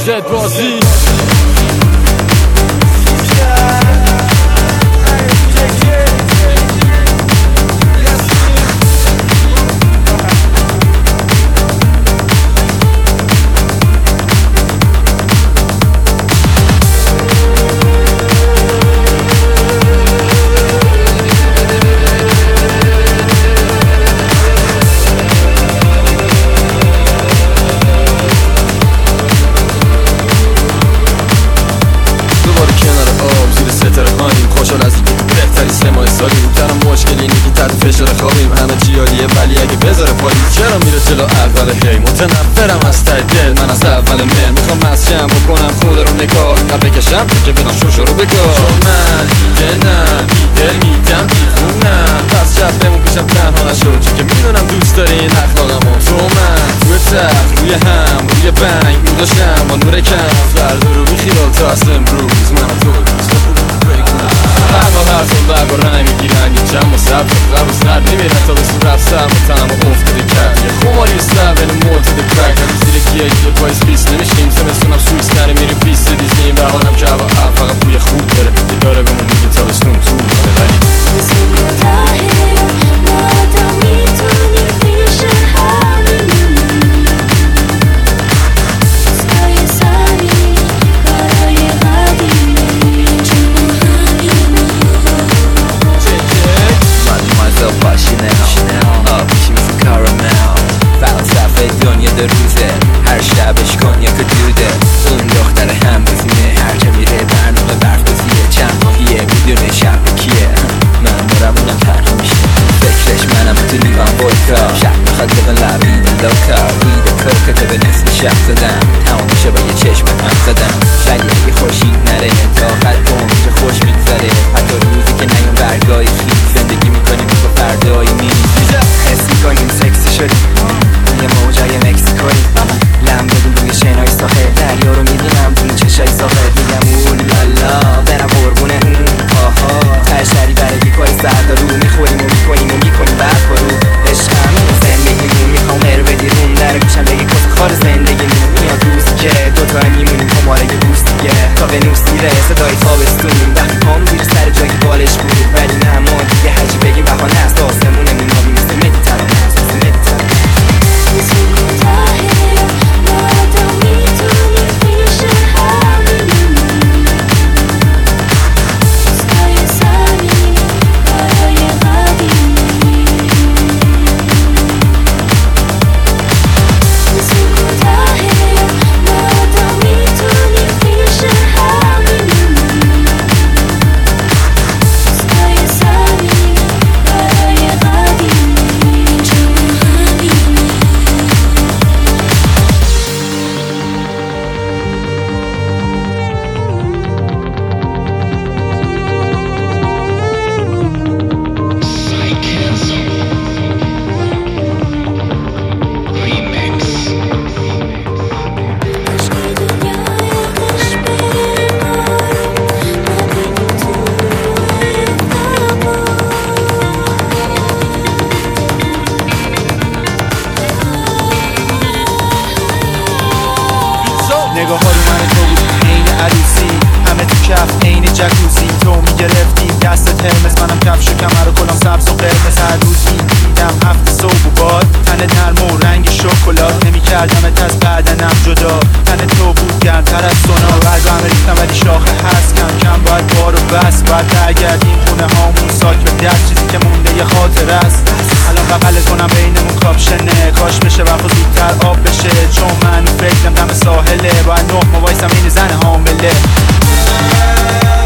زد بازی خوشحال از اینکه بهتری 3 ماه سالی درم مشکلی اینه که تحت فشار خوابیم همه چی عالیه ولی اگه بذاره پایی چرا میره جلو اول هی متنفرم از ته دل من از اول من میخوام مسجم بکنم خود رو نگاه اینقدر بکشم که بدم شوشو رو بگاه چون من دیدنم بیدل میدم دیوونم پس شب بمون پیشم تنها نشد چون که میدونم دوست داری این اخلاقمو تو من توی تخت روی هم روی بنگ میداشتم با نور کم فردا رو بیخیال تا از امروز من تو هر سال برگ و رنگ میگیرن یه جمع و سبت قبل و سرد نمیرن تا به صورت سرم و تنم و افتاده کرد یه خماری سر بین معتده کرد هم زیر گیت یه پایز بیست نمیشیم زمستونم سویس نره میریم پیست دیزنیم و حالم که هوا فقط بوی خوب داره دیداره بمون میگه تابستون تو داره ولی روزه هر شبش کنیاک دوده اون دختر هم بزینه هر جا میره برنامه برف بزیه چند ماهیه میدونه شب کیه من برم اونم تنها میشه فکرش منم تو لیوان بولکا شب میخواد بقن لبید لوکا وید کرکته به نصف شب زدم تمام میشه با یه چشم هم زدم ولی اگه خوشید نره تا قد کن که خوش میگذره حتی روزی که نیام برگای خیلی زندگی میکنیم با فردایی میریزی حس میکنیم سکسی شدیم یه موجای مکسیکوی لم بدیم روی شنای ساخه دریا رو میبینم توی چشای ساخه میگم اولالا برم قربونه آها تشری برای دیکای سردارو میخوریم و میکنیم و میکنیم بعد برو عشقم زندگیمون میخوام هر بدیرون در گوشم بگی کس خار زندگیمون میاد روزی که دوتا میمونیم کماره یه دوست دیگه تا به نوز دیره صدای تابستونیم وقتی پام زیر سر جایی بالش بود ولی نه ما دیگه هرچی بگیم بهانه است آسمونه مینابیم مثل مدیترانه نگاه های من تو بود عین عروسی همه تو کف عین جکوزی تو میگرفتی دستت هرمز منم کفش و کمر و کلام سبز و قرمز هر روز میدیدم هفت صبح و باد تنت نرم و رنگ شکلات نمیکردمت از بدنم جدا تن تو بود گرمتر از سونا برگا همه ریختم ولی شاخه هست کم کم باید بار و بس باید برگردیم خونه هامون ساک به دست چیزی که مونده یه خاطر است الان بغل کنم بینمون کاپشنه کاش بشه وقت زودتر آب بشه چون من فکرم دم ساحله باید 9 ماه وایسم این زن حامله